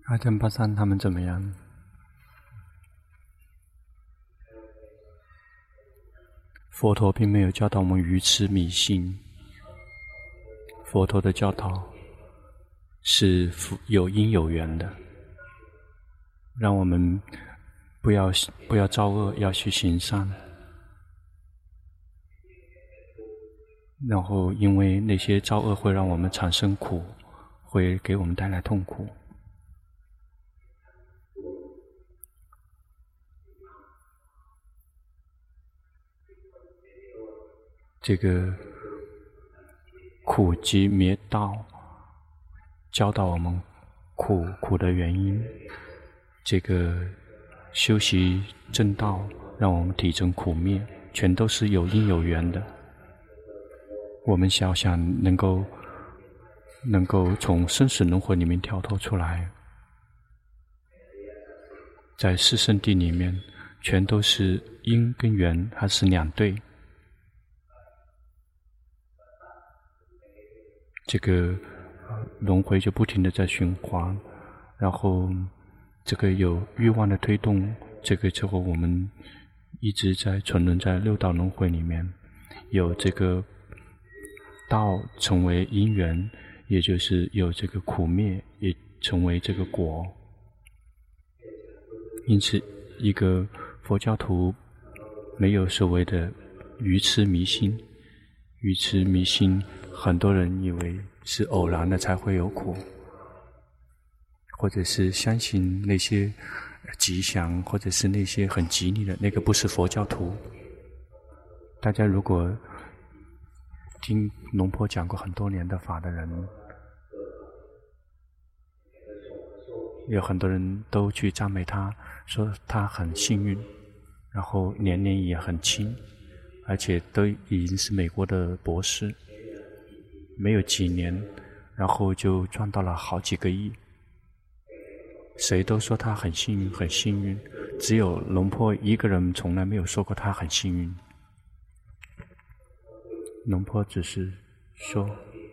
阿珍巴桑他们怎么样？佛陀并没有教导我们愚痴迷信，佛陀的教导是有因有缘的，让我们不要造恶，要去行善。然后因为那些造恶会让我们产生苦，会给我们带来痛苦。这个苦集灭道教导我们苦的原因，这个修习正道让我们体证苦灭，全都是有因有缘的。我们想能够从生死轮回里面跳脱出来，在四圣谛里面全都是因跟缘，它是两对。这个轮回就不停地在循环，然后这个有欲望的推动，这个之后我们一直在沉沦在六道轮回里面，有这个道成为因缘，也就是有这个苦灭，也成为这个果。因此一个佛教徒没有所谓的愚痴迷信，愚痴迷信很多人以为是偶然的才会有苦，或者是相信那些吉祥，或者是那些很吉利的，那个不是佛教徒。大家如果听龙婆讲过很多年的法的人，有很多人都去赞美他，说他很幸运，然后年龄也很轻，而且都已经是美国的博士，没有几年，然后就赚到了好几个亿。谁都说他很幸运，很幸运，只有龙婆一个人从来没有说过他很幸运。龙婆只是说，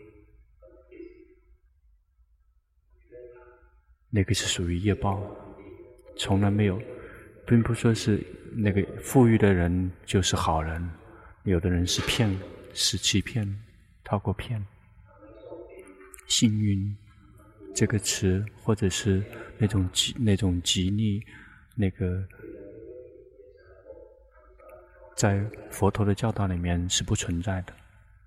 那个是属于业报，从来没有，并不说是那个富裕的人就是好人，有的人是欺骗，透过骗。幸运这个词，或者是那种吉利，那个在佛陀的教导里面是不存在的。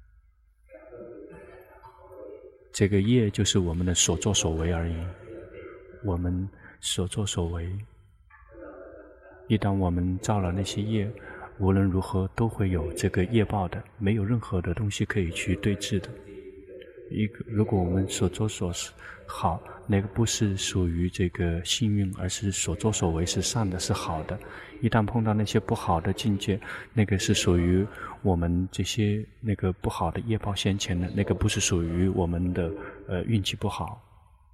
这个业就是我们的所作所为而已，我们所作所为，一旦我们造了那些业，无论如何都会有这个业报的，没有任何的东西可以去对治的。如果我们所作所好，那个不是属于这个幸运，而是所作所为是善的，是好的。一旦碰到那些不好的境界，那个是属于我们这些那个不好的业报现前的，那个不是属于我们的运气不好。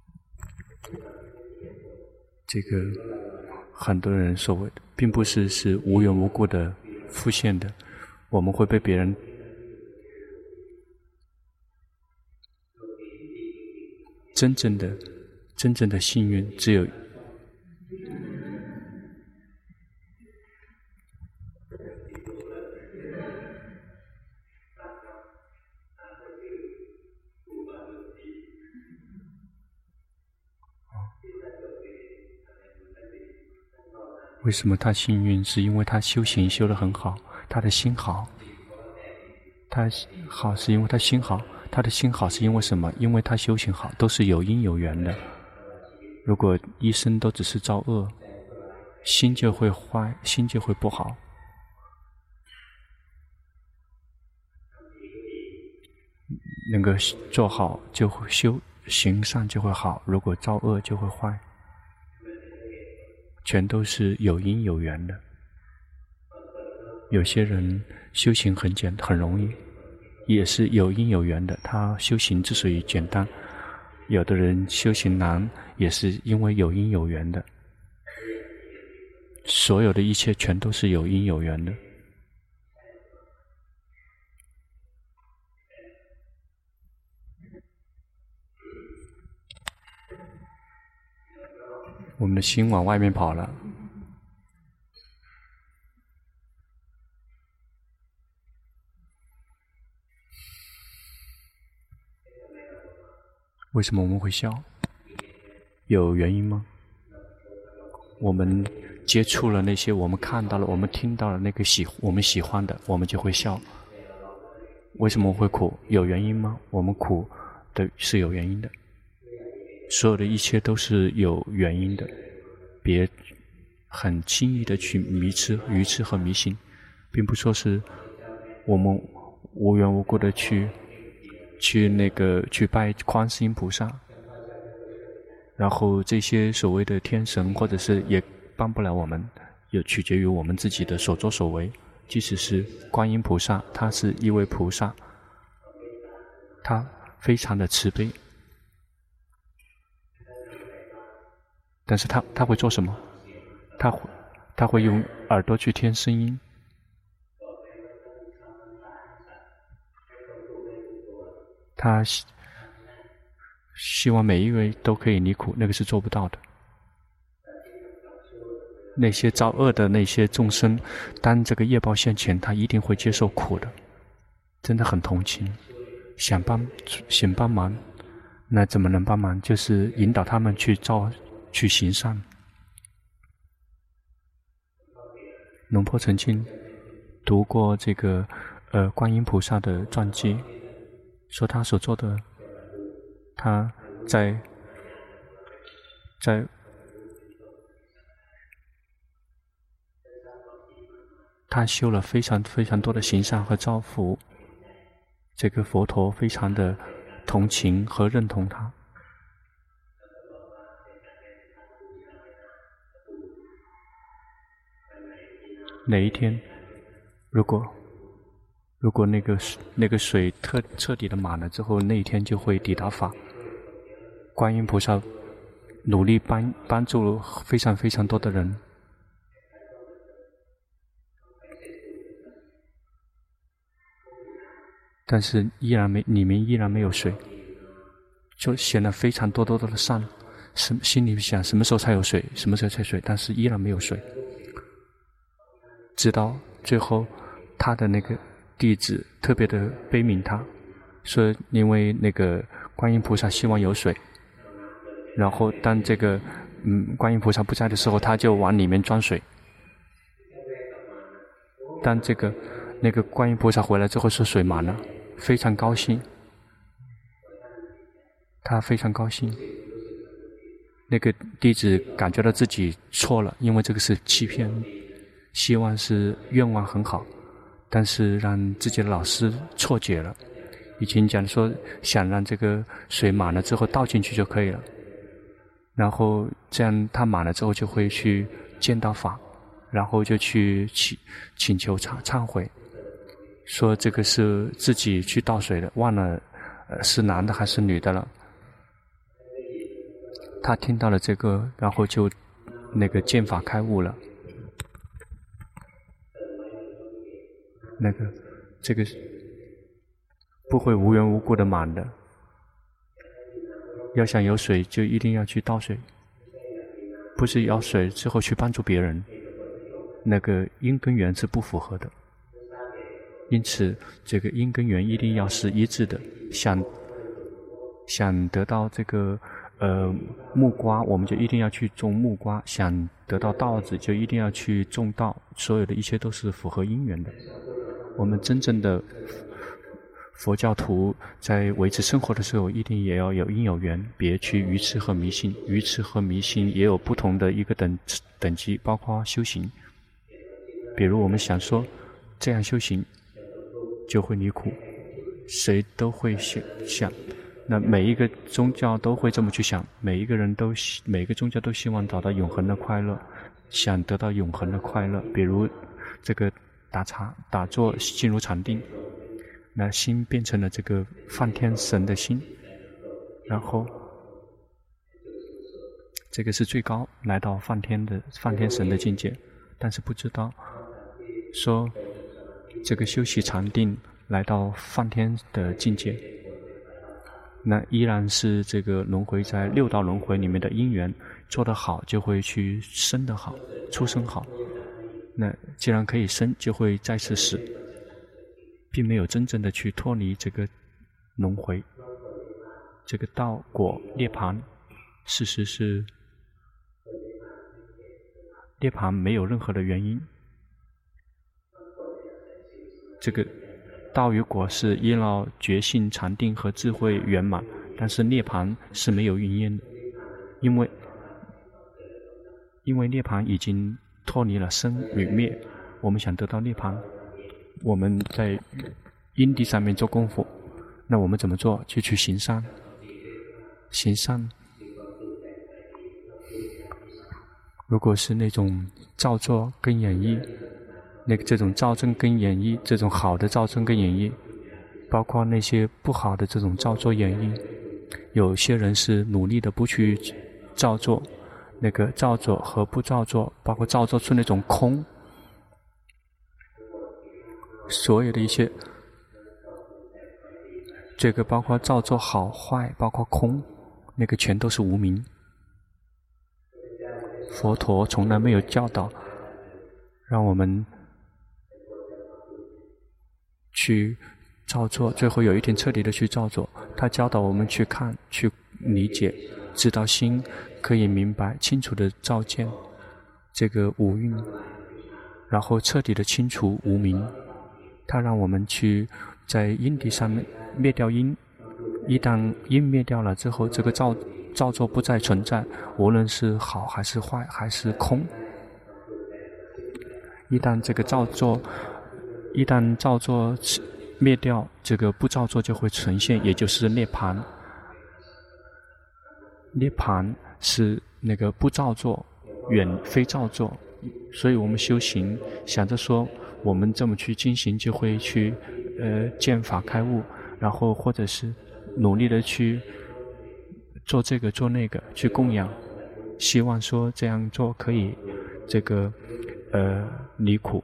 这个很多人所谓并不是无缘无故的出现的，我们会被别人真正的幸运只有为什么他幸运？是因为他修行修得很好，他的心好。他好是因为他心好，他的心好是因为什么？因为他修行好，都是有因有缘的。如果一生都只是造恶，心就会坏，心就会不好。能够做好就会行善就会好，如果造恶就会坏。全都是有因有缘的。有些人修行很容易，也是有因有缘的，他修行之所以简单。有的人修行难，也是因为有因有缘的。所有的一切全都是有因有缘的。 我们的心往外面跑了。为什么我们会笑？有原因吗？我们接触了那些我们看到了、我们听到了那个我们喜欢的，我们就会笑。为什么会苦？有原因吗？我们苦的是有原因的。所有的一切都是有原因的。别很轻易的去愚痴和迷信，并不说是我们无缘无故的去拜观世音菩萨，然后这些所谓的天神或者是也帮不了我们，也取决于我们自己的所作所为。即使是观音菩萨，他是一位菩萨，他非常的慈悲，但是他会做什么？他会用耳朵去听声音，他希望每一位都可以离苦，那个是做不到的。那些造恶的那些众生，当这个业报现前，他一定会接受苦的。真的很同情，想帮忙，那怎么能帮忙？就是引导他们去行善。龙坡曾经读过这个观音菩萨的传记，说他所做的，他在他修了非常非常多的行善和造福，这个佛陀非常的同情和认同他。哪一天，如果那个水彻底的满了之后，那一天就会抵达法。观音菩萨努力帮助了非常非常多的人，但是里面依然没有水，就显了非常多的善，心里想什么时候才有水，什么时候才水，但是依然没有水。直到最后，他的那个弟子特别的悲悯他，说因为那个观音菩萨希望有水，然后当这个观音菩萨不在的时候，他就往里面装水。当那个观音菩萨回来之后，说水满了，非常高兴，他非常高兴。那个弟子感觉到自己错了，因为这个是欺骗，希望是愿望很好，但是让自己的老师错解了。以前讲说想让这个水满了之后倒进去就可以了，然后这样他满了之后就会去见到法，然后就去请求忏悔，说这个是自己去倒水的，忘了是男的还是女的了。他听到了这个，然后就那个见法开悟了。这个不会无缘无故的满的，要想有水就一定要去倒水，不是要水之后去帮助别人，那个因跟缘是不符合的。因此这个因跟缘一定要是一致的。想得到这个木瓜，我们就一定要去种木瓜；想得到稻子，就一定要去种稻。所有的一切都是符合因缘的。我们真正的佛教徒在维持生活的时候，一定也要有因有缘，别去愚痴和迷信。愚痴和迷信也有不同的一个等级，包括修行。比如我们想说这样修行就会离苦，谁都会想，那每一个宗教都会这么去想，每个宗教都希望找到永恒的快乐，想得到永恒的快乐。比如这个打坐进入禅定，那心变成了这个梵天神的心，然后这个是最高，来到梵天神的境界。但是不知道说这个修习禅定来到梵天的境界， 那依然是这个轮回在六道轮回里面的因缘，做得好就会去生得好，出生好。那既然可以生，就会再次死，并没有真正的去脱离这个轮回。这个道果涅槃，事实是涅槃没有任何的原因。这个道与果是依照觉性、禅定和智慧圆满，但是涅槃是没有原因的，因为涅槃已经脱离了生与灭。我们想得到涅槃，我们在因地上面做功夫，那我们怎么做？就去行善。行善，如果是那种造作跟演绎，这种造真跟演绎，这种好的造真跟演绎，包括那些不好的这种造作演绎，有些人是努力的不去造作，那个造作和不造作，包括造作出那种空，所有的一些，这个包括造作好坏，包括空，那个全都是无明。佛陀从来没有教导让我们去造作，最后有一天彻底的去造作。他教导我们去看、去理解，知道心可以明白清楚的照见这个五蕴，然后彻底的清除无明。他让我们去在因地上面灭掉因，一旦因灭掉了之后，这个造作不再存在，无论是好还是坏还是空。一旦这个造作灭掉，这个不造作就会呈现，也就是涅槃。涅槃是那个不造作，远非造作。所以我们修行想着说我们这么去进行就会去见法开悟，然后或者是努力的去做这个做那个去供养，希望说这样做可以这个离苦。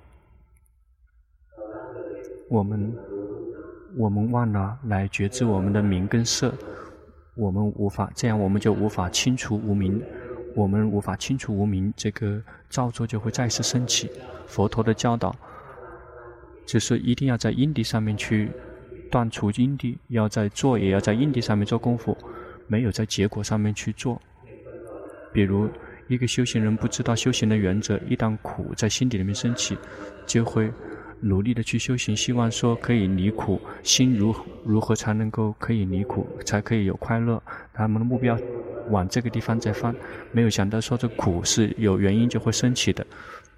我们忘了来觉知我们的名跟色，我们无法这样，我们就无法清除无明。我们无法清除无明，这个造作就会再次升起。佛陀的教导就是一定要在因地上面去断除因地，要在做也要在因地上面做功夫，没有在结果上面去做。比如一个修行人不知道修行的原则，一旦苦在心底里面升起，就会努力的去修行，希望说可以离苦，心如何才能够可以离苦，才可以有快乐，他们的目标往这个地方在放，没有想到说这苦是有原因就会升起的。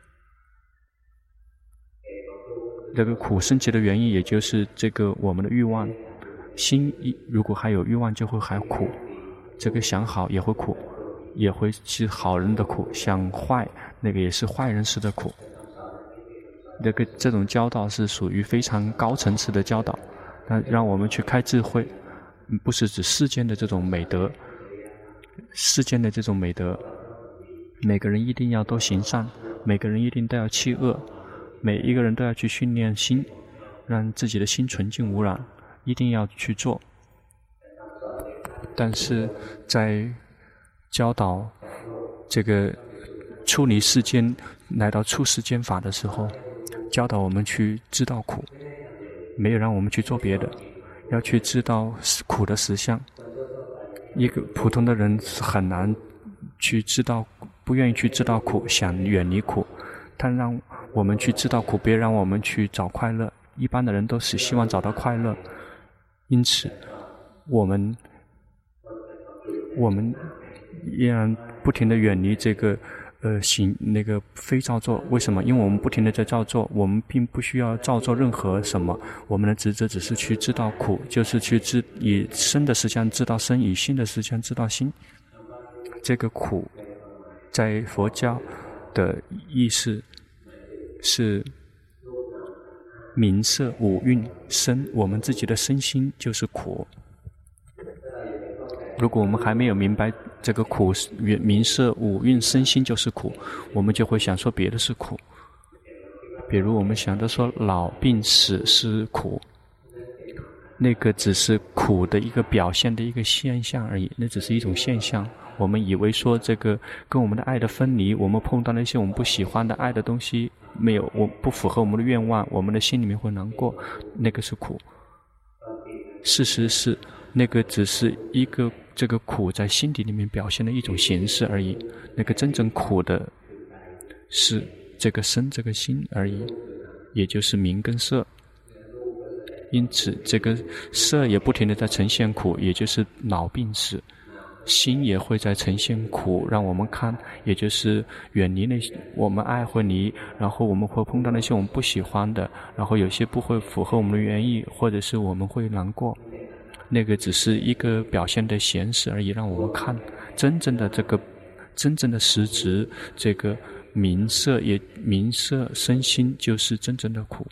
这个苦升起的原因，也就是这个我们的欲望，心如果还有欲望就会还苦，这个想好也会苦，也会是好人的苦，想坏那个也是坏人式的苦。这种教导是属于非常高层次的教导，但让我们去开智慧，不是指世间的这种美德，世间的这种美德，每个人一定要都行善，每个人一定都要弃恶，每一个人都要去训练心，让自己的心纯净无染，一定要去做。但是在教导这个出离世间来到出世间法的时候，教导我们去知道苦，没有让我们去做别的，要去知道苦的实相。一个普通的人是很难去知道，不愿意去知道苦，想远离苦，他让我们去知道苦，别让我们去找快乐。一般的人都是希望找到快乐，因此我们依然不停地远离这个那个非造作。为什么？因为我们不停地在造作，我们并不需要造作任何什么，我们的职责只是去知道苦，就是去以身的实相知道身，以心的实相知道心。这个苦在佛教的意思是名色五蕴身，我们自己的身心就是苦。如果我们还没有明白这个苦名色五蕴身心就是苦，我们就会想说别的是苦。比如我们想着说老病死是苦， 那个只是苦的一个表现的一个现象而已，那只是一种现象。我们以为说这个跟我们的爱的分离，我们碰到那些我们不喜欢的爱的东西，没有，我不符合我们的愿望，我们的心里面会难过，那个是苦。事实是，那个只是一个这个苦在心底里面表现的一种形式而已。那个真正苦的是这个身这个心而已，也就是名跟色。因此这个色也不停地在呈现苦，也就是老病死。心也会在呈现苦让我们看，也就是远离那些我们爱会离，然后我们会碰到那些我们不喜欢的，然后有些不会符合我们的原意，或者是我们会难过，那个只是一个表现的显示而已，让我们看真正的这个真正的实质，这个名色身心就是真正的苦。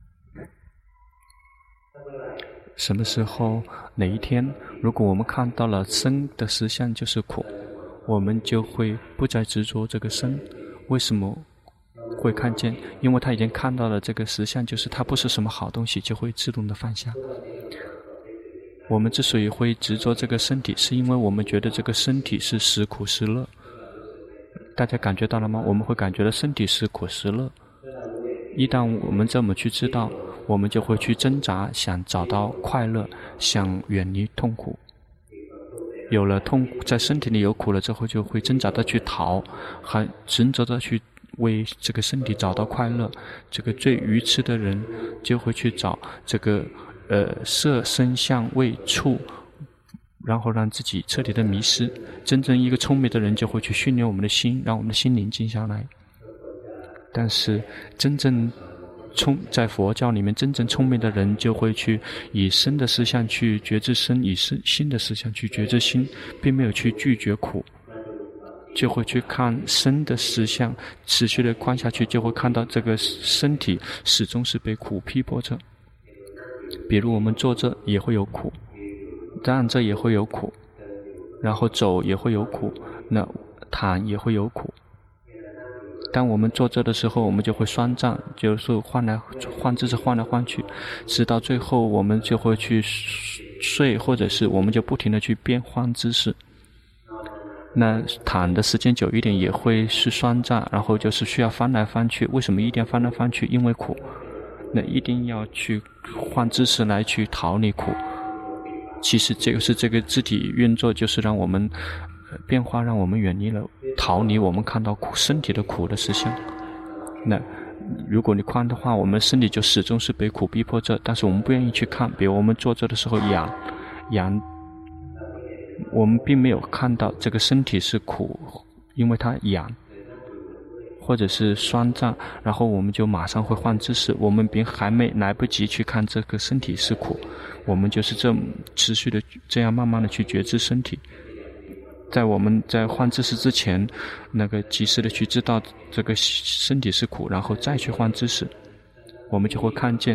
什么时候哪一天，如果我们看到了身的实相就是苦，我们就会不再执着这个身。为什么会看见？因为他已经看到了这个实相，就是它不是什么好东西，就会自动的放下。我们之所以会执着这个身体，是因为我们觉得这个身体是时苦时乐。大家感觉到了吗？我们会感觉到身体是苦时乐。一旦我们这么去知道，我们就会去挣扎，想找到快乐，想远离痛苦。有了痛苦，在身体里有苦了之后，就会挣扎的去逃，还执着的去为这个身体找到快乐。这个最愚痴的人就会去找这个色声香味触，然后让自己彻底的迷失。真正一个聪明的人就会去训练我们的心，让我们的心灵静下来。但是真正在佛教里面，真正聪明的人就会去以身的思想去觉知身，以心的思想去觉知心，并没有去拒绝苦，就会去看身的实相，持续的观下去，就会看到这个身体始终是被苦逼迫着。比如我们坐着也会有苦，站着也会有苦，然后走也会有苦，那躺也会有苦。当我们坐着的时候，我们就会双站，就是换姿势换来换去，直到最后我们就会去睡，或者是我们就不停地去变换姿势。那躺的时间久一点也会是双站，然后就是需要翻来翻去。为什么一定要翻来翻去？因为苦。那一定要去换姿势来去逃离苦。其实这个是这个肢体运作，就是让我们变化，让我们远离了逃离我们看到苦身体的苦的实相。那如果你看的话，我们身体就始终是被苦逼迫着，但是我们不愿意去看。比如我们坐着的时候痒，我们并没有看到这个身体是苦，因为它痒。或者是双站，然后我们就马上会换姿势，我们还没来不及去看这个身体是苦，我们就是这么持续的这样慢慢的去觉知身体。在我们在换姿势之前，那个及时的去知道这个身体是苦，然后再去换姿势，我们就会看见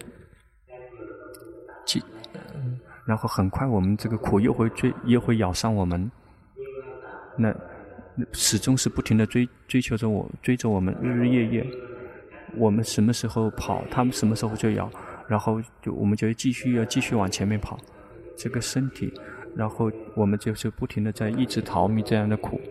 然后很快我们这个苦又会咬上我们。那始终是不停地追着我们日日夜夜。我们什么时候跑，他们什么时候就咬，然后我们就继续往前面跑。这个身体，然后我们就是不停地在一直逃避这样的苦。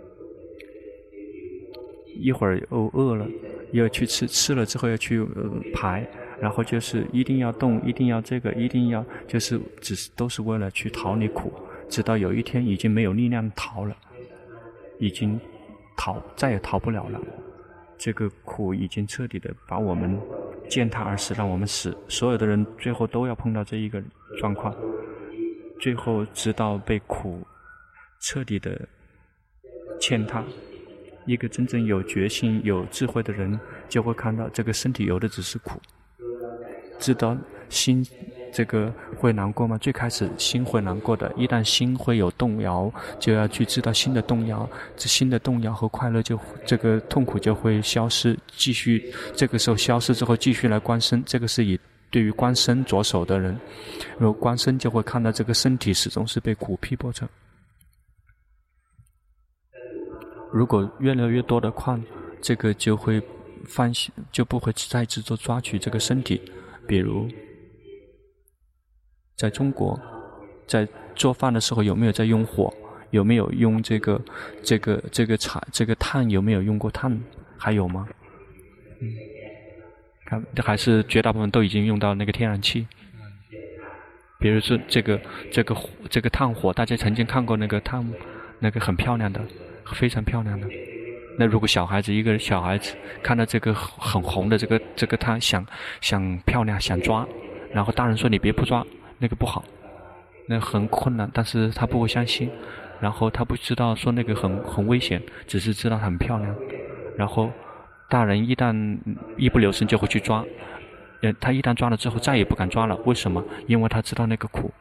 一会儿饿了，要去吃了之后要去排，然后就是一定要动，一定要这个，一定要就是都是为了去逃离苦，直到有一天已经没有力量逃了。已经再也逃不了了，这个苦已经彻底的把我们践踏而死，让我们死。所有的人最后都要碰到这一个状况，最后直到被苦彻底的践踏。一个真正有决心有智慧的人就会看到这个身体有的只是苦，知道心这个会难过吗？最开始心会难过的，一旦心会有动摇，就要去知道心的动摇，这心的动摇和快乐这个痛苦就会消失，继续这个时候消失之后继续来观身。这个是以对于观身着手的人，如果观身就会看到这个身体始终是被苦逼迫着。如果越来越多的看，这个就会就不会再执着抓取这个身体。比如在中国，在做饭的时候有没有在用火？有没有用这个炭？有没有用过炭？还有吗？还是绝大部分都已经用到那个天然气。比如说这个炭火，大家曾经看过那个炭，那个很漂亮的，非常漂亮的。那如果一个小孩子看到这个很红的这个炭，想漂亮，想抓，然后大人说你别不抓，那个不好，那很困难，但是他不会相信，然后他不知道说那个很危险，只是知道很漂亮，然后大人一旦一不留神就会去抓，他一旦抓了之后再也不敢抓了。为什么？因为他知道那个苦。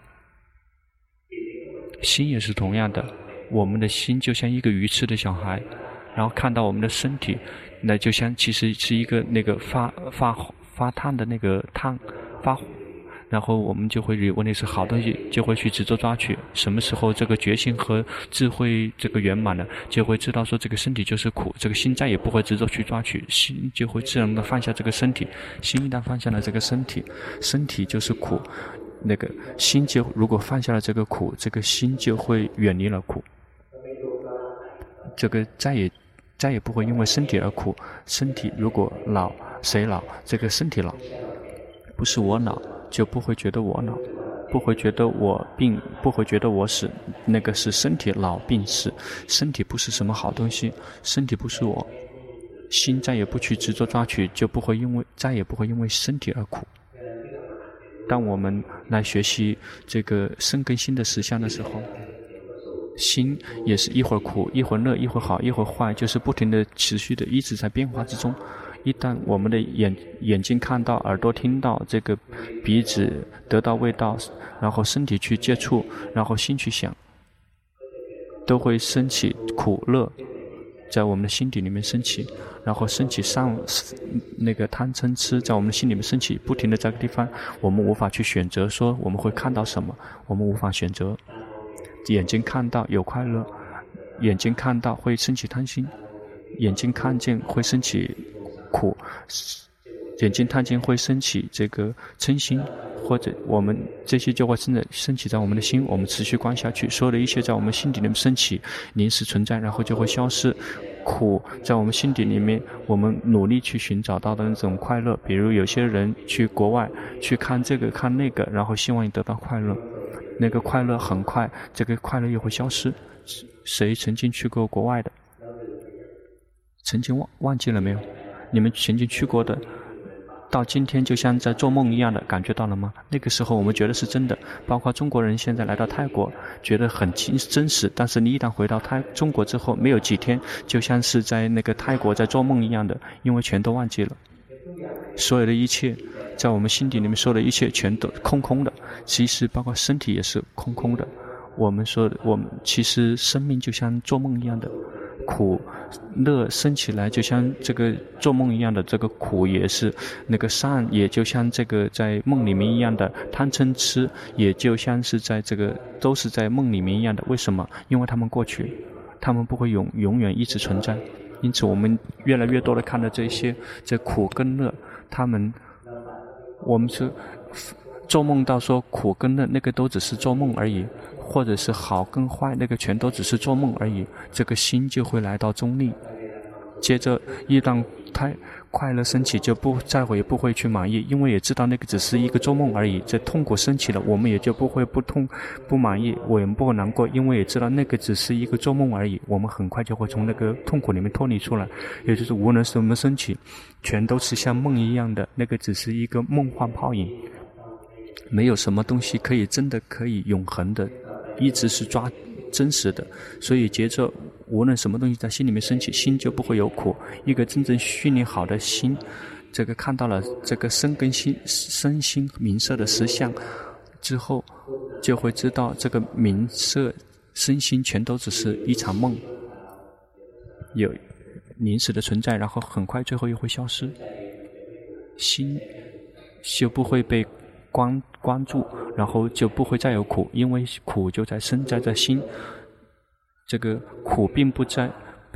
心也是同样的，我们的心就像一个愚痴的小孩，然后看到我们的身体，那就像其实是一个那个发烫的那个烫发火，然后我们就会以为那是好东西，就会去执着抓取。什么时候这个觉性和智慧这个圆满了，就会知道说这个身体就是苦，这个心再也不会执着去抓取，心就会自然的放下这个身体。心一旦放下了这个身体，身体就是苦，那个心就如果放下了这个苦，这个心就会远离了苦，这个再也不会因为身体而苦。身体如果老，谁老？这个身体老，不是我老，就不会觉得我老，不会觉得我病，不会觉得我死，那个是身体老病死。身体不是什么好东西，身体不是我，心再也不去执着抓取，就再也不会因为身体而苦。当我们来学习这个身跟心的实相的时候，心也是一会儿苦，一会儿乐，一会儿好，一会儿坏，就是不停的持续的一直在变化之中。一旦我们的眼睛看到，耳朵听到，这个鼻子得到味道，然后身体去接触，然后心去想，都会升起苦乐，在我们的心底里面升起，然后升起那个贪嗔痴，在我们的心里面升起，不停的在这个地方，我们无法去选择说我们会看到什么，我们无法选择。眼睛看到有快乐，眼睛看到会升起贪心，眼睛看见会升起苦，眼睛看见会升起这个嗔心，或者我们这些就会升起在我们的心，我们持续观下去，所有的一切在我们心底里面升起，临时存在，然后就会消失。苦在我们心底里面，我们努力去寻找到的那种快乐，比如有些人去国外去看这个看那个，然后希望你得到快乐，那个快乐很快，这个快乐又会消失。谁曾经去过国外的？曾经忘记了没有？你们曾经去过的，到今天就像在做梦一样的感觉到了吗？那个时候我们觉得是真的，包括中国人现在来到泰国觉得很真实，但是你一旦回到中国之后，没有几天就像是在那个泰国在做梦一样的，因为全都忘记了。所有的一切在我们心底里面，所有的一切全都空空的，其实包括身体也是空空的。我们其实生命就像做梦一样的，苦乐升起来就像这个做梦一样的，这个苦也是那个善，也就像这个在梦里面一样的，贪嗔痴也就像是在这个都是在梦里面一样的。为什么？因为他们过去，他们不会永远一直存在。因此我们越来越多的看到这苦跟乐，我们是做梦到说苦跟乐那个都只是做梦而已，或者是好跟坏那个全都只是做梦而已，这个心就会来到中立。接着一旦快乐升起，就再也不会去满意，因为也知道那个只是一个做梦而已。这痛苦升起了，我们也就不会不满意，我也不会难过，因为也知道那个只是一个做梦而已。我们很快就会从那个痛苦里面脱离出来，也就是无论什么升起，全都是像梦一样的，那个只是一个梦幻泡影，没有什么东西真的可以永恒的一直是抓真实的。所以接着无论什么东西在心里面升起，心就不会有苦。一个真正训练好的心，这个看到了这个身心名色的实相之后，就会知道这个名色身心全都只是一场梦，有临时的存在，然后很快最后又会消失，心就不会被关注，然后就不会再有苦，因为苦就在身在心。这个苦并不在，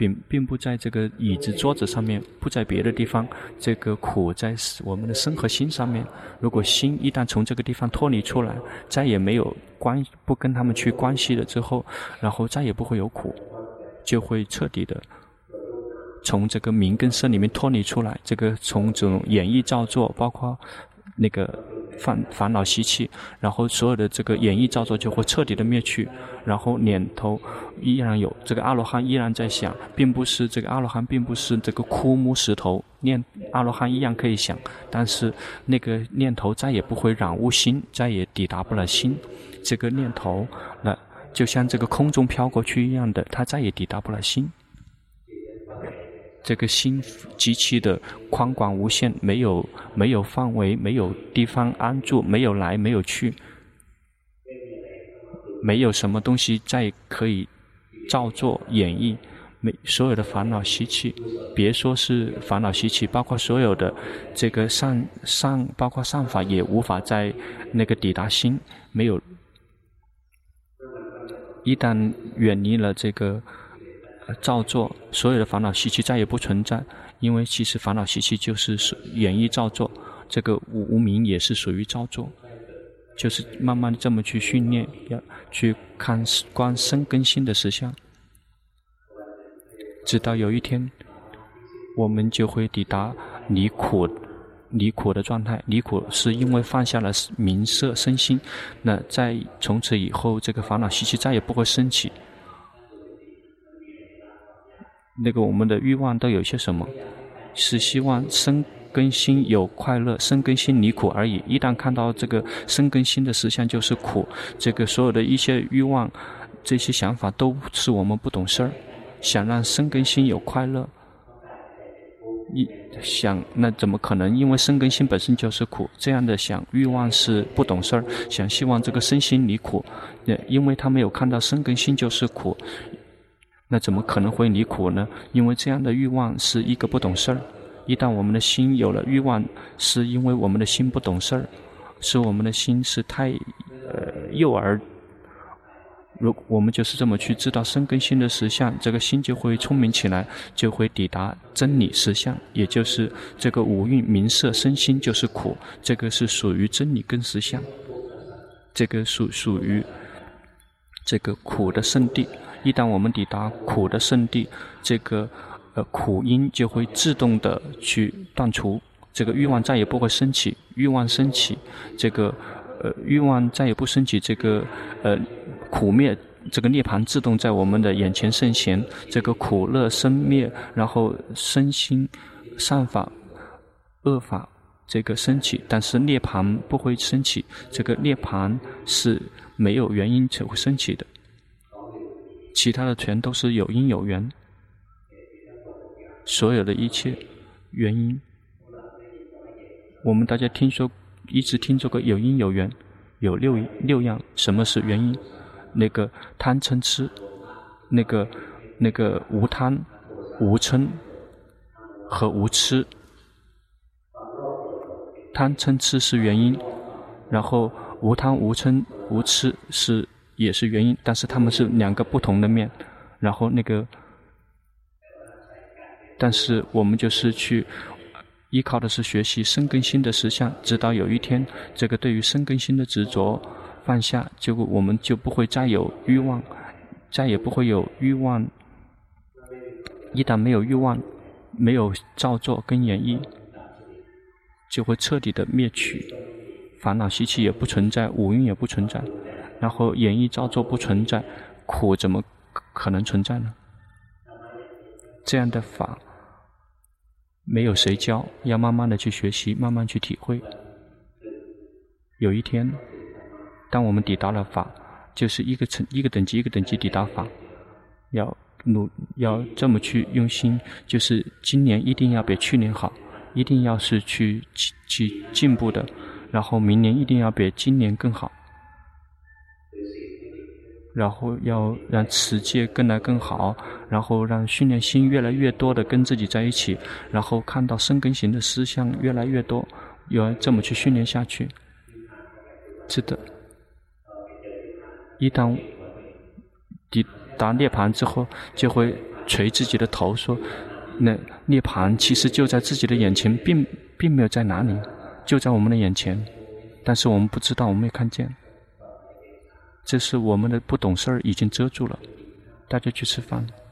并不在这个椅子桌子上面，不在别的地方，这个苦在我们的身和心上面。如果心一旦从这个地方脱离出来，再也没有不跟他们去关系了之后，然后再也不会有苦，就会彻底的从这个名跟色里面脱离出来。这个从这种演绎造作，包括那个烦恼习气，然后所有的这个演绎造作就会彻底的灭去，然后念头依然有，这个阿罗汉依然在想，并不是这个阿罗汉并不是这个枯木石头，阿罗汉一样可以想，但是那个念头再也不会染污心，再也抵达不了心，这个念头那就像这个空中飘过去一样的，它再也抵达不了心。这个心极其的宽广无限，没有范围，没有地方安住，没有来没有去，没有什么东西再可以造作演绎，所有的烦恼习气，别说是烦恼习气，包括所有的这个包括善法也无法在那个抵达心，没有。一旦远离了这个造作，所有的烦恼习气再也不存在，因为其实烦恼习气就是演绎造作，这个无明也是属于造作，就是慢慢这么去训练，要去观身跟心的实相，直到有一天我们就会抵达离苦的状态。离苦是因为放下了名色身心，那在从此以后这个烦恼习气再也不会升起。那个我们的欲望都有些什么？是希望身跟心有快乐，身跟心离苦而已。一旦看到这个身跟心的实相就是苦，这个所有的一些欲望，这些想法都是我们不懂事儿，想让身跟心有快乐，那怎么可能？因为身跟心本身就是苦，这样的欲望是不懂事儿，希望这个身心离苦，因为他没有看到身跟心就是苦。那怎么可能会离苦呢？因为这样的欲望是一个不懂事儿。一旦我们的心有了欲望，是因为我们的心不懂事儿，是我们的心是太幼儿。如我们就是这么去知道身跟心的实相，这个心就会聪明起来，就会抵达真理实相，也就是这个五蕴名色身心就是苦，这个是属于真理跟实相，这个属于这个苦的圣地。一旦我们抵达苦的圣地，这个苦因就会自动的去断除，这个欲望再也不会升起，欲望升起，这个欲望再也不升起，这个苦灭，这个涅槃自动在我们的眼前圣贤，这个苦乐生灭，然后身心善法恶法这个升起，但是涅槃不会升起，这个涅槃是没有原因才会升起的，其他的全都是有因有缘，所有的一切原因，我们大家一直听说过有因有缘，有六样。什么是原因？那个贪嗔痴，那个无贪无嗔和无痴，贪嗔痴是原因，然后无贪无嗔无痴也是原因，但是它们是两个不同的面。然后但是我们就是去依靠的是学习身跟心的实相，直到有一天这个对于身跟心的执着放下，结果我们就不会再有欲望，再也不会有欲望。一旦没有欲望，没有造作跟演绎，就会彻底的灭去，烦恼习气也不存在，五蕴也不存在，然后演绎造作不存在，苦怎么可能存在呢？这样的法没有谁教，要慢慢的去学习，慢慢去体会。有一天当我们抵达了法，就是一个等级一个等级抵达法，要这么去用心，就是今年一定要比去年好，一定要是去进步的，然后明年一定要比今年更好，然后要让持戒更来更好，然后让训练心越来越多的跟自己在一起，然后看到身跟行的思想越来越多，要这么去训练下去。是的，一旦抵达涅槃之后，就会捶自己的头说，那涅槃其实就在自己的眼前，并没有在哪里，就在我们的眼前，但是我们不知道，我们没看见。这是我们的不懂事儿已经遮住了。大家去吃饭。